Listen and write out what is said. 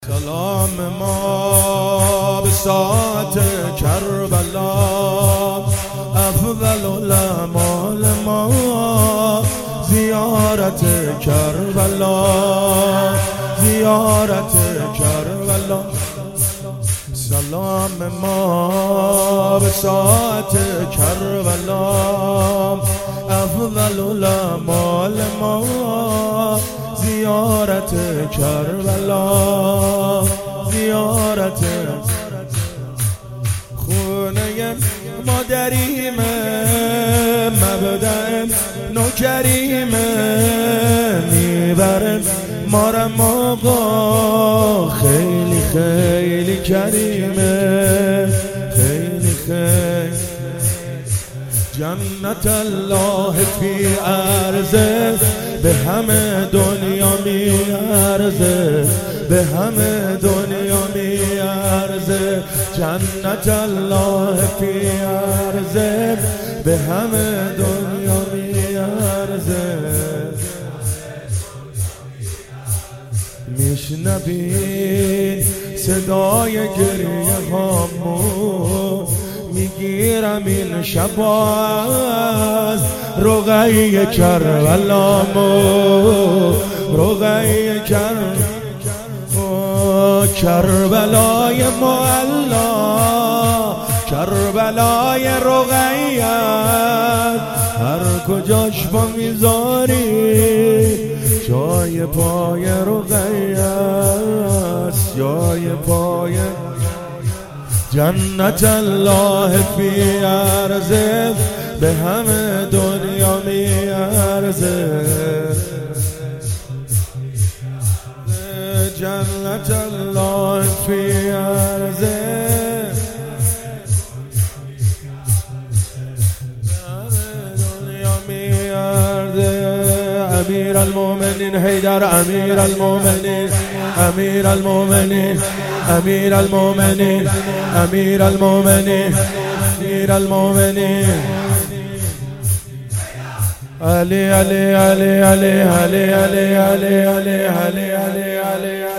سلام ما به ساعت کربلا، افضل الاعمال ما زیارت کربلا، زیارت کربلا. سلام ما به ساعت کربلا، افضل الاعمال ما زیارت کربلا، زیارت خونه مادریم، مبدأ نوکریم، میبرم مارم آقا خیلی خیلی کریمه، خیلی خیلی. جنت الله فی عرضه، به همه دنیا میارزه، به همه دنیا میارزه. جنت الله فی عرضه، به همه دنیا میارزه. میشنوین صدای گریه هامو، میگیرم این شبا از رقیه کربلامو، رقیه کربلای معلا، کربلای رقیه. هر کجاش با میذاری جای پای رقیه است، جای پای. جنت الله فی عرضه، به همه دنیا میارزه. جنت الله فی عرضه، امیر المؤمنین حیدر، امیر المؤمنین، امیر المؤمنین، امیر المؤمنین، امیر المؤمنین، امیر المؤمنین. علی علی علی علی علی علی علی علی علی علی علی